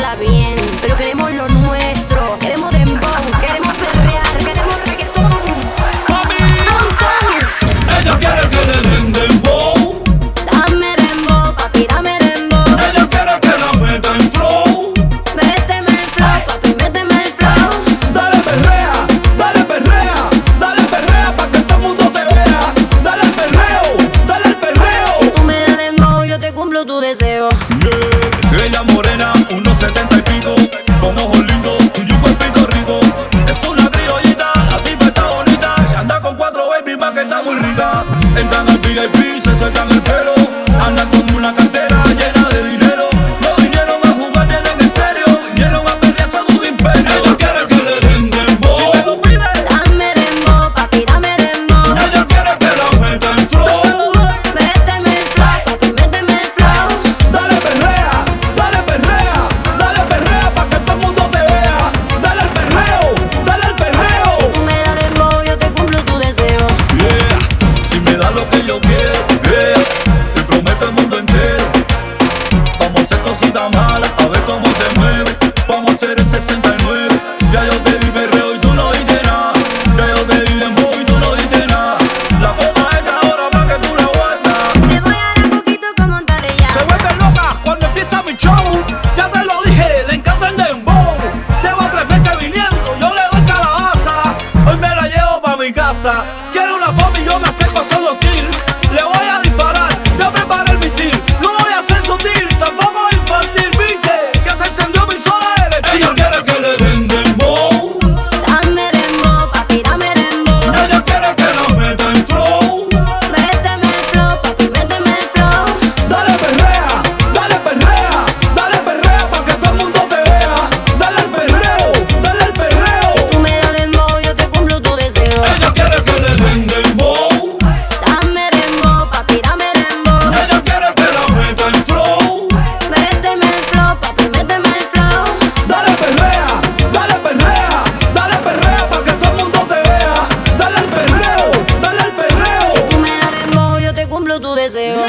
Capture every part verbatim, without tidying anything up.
está bien, pero queremos lo nuestro. Queremos dembow, queremos perrear, queremos reggaetón. Mami, Tom, tom. ella quiere que le den dembow. Dame dembow, papi, dame dembow. Ella quiere que la meta en flow. Méteme el flow, papi, méteme el flow. Dale perrea, dale perrea, dale perrea pa' que todo el mundo te vea. Dale el perreo, dale el perreo. Si tú me das dembow, yo te cumplo tu deseo. Yeah. Ella morena, unos setenta y pico, con ojos lindos y un cuerpito rico. Es una criollita, la tipa está bonita y anda con cuatro baby más que está muy rica. Entran al V I P, se sueltan el pelo, andan con una cartera llena de dinero. No vinieron a jugar, vienen en serio, vinieron a perrear a su imperio. Ella quiere que le den dembow. Si me lo pide, Dame dembow, papi, dame dembow. ella quiere que la meta en flow. Méteme el flow, papi, méteme el flow. Dale perrea, dale perrea, dale perrea pa' que todo el mundo te vea. Dale el perreo, dale el perreo. Si tú me das dembow, yo te cumplo tu deseo. Yeah, si me das lo que yo quiero, yeah, te prometo el mundo entero. Vamos a hacer cositas malas, a ver cómo te mueves. Vamos a hacer el sesenta y nueve. Ya yo te di perreo y tú no diste nada. Ya yo te di dembow y tú no diste nada. La forma es que ahora pa' que tú la guardas. Te voy a dar poquito como un ya. Se vuelve loca cuando empieza mi show. Ya te lo dije, le encanta el dembow. Llevo tres meses viniendo, yo le doy calabaza. Hoy me la llevo pa' mi casa. Quiero una foto y yo me acerco a solo kill. Le voy a disparar, ya preparé el misil. No voy a ser sutil, tampoco infantil. Viste que se encendió mi sola eres. Ella quiere que le den dembow. Dame dembow, papi, dame dembow. Ella quiere que la meta en flow. Méteme el flow, papi, méteme el flow. Dale perrea, dale perrea, dale perrea pa' que todo el mundo te vea. Dale el perreo, dale el perreo. Si tú me das dembow, yo te cumplo tu deseo. Ella quiere que le den dembow. Dame dembow, papi, dame dembow. Ella quiere que la meta en flow. Méteme el flow, papi, méteme el flow. Dale perrea, dale perrea, dale perrea pa' que todo el mundo te vea. Dale el perreo, dale el perreo. Si tú me das dembow, yo te cumplo tu deseo.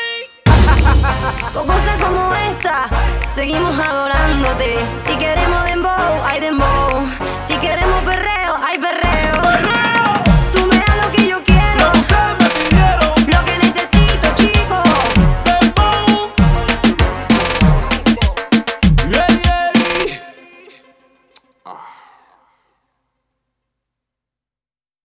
Con cosas como esta, seguimos adorándote. Si queremos dembow, hay dembow. Si queremos perreo, hay perreo. Tú me das lo que yo quiero, Lo que ustedes me pidieron, lo que necesito, chico. dembow. Yeah, yeah. Ah.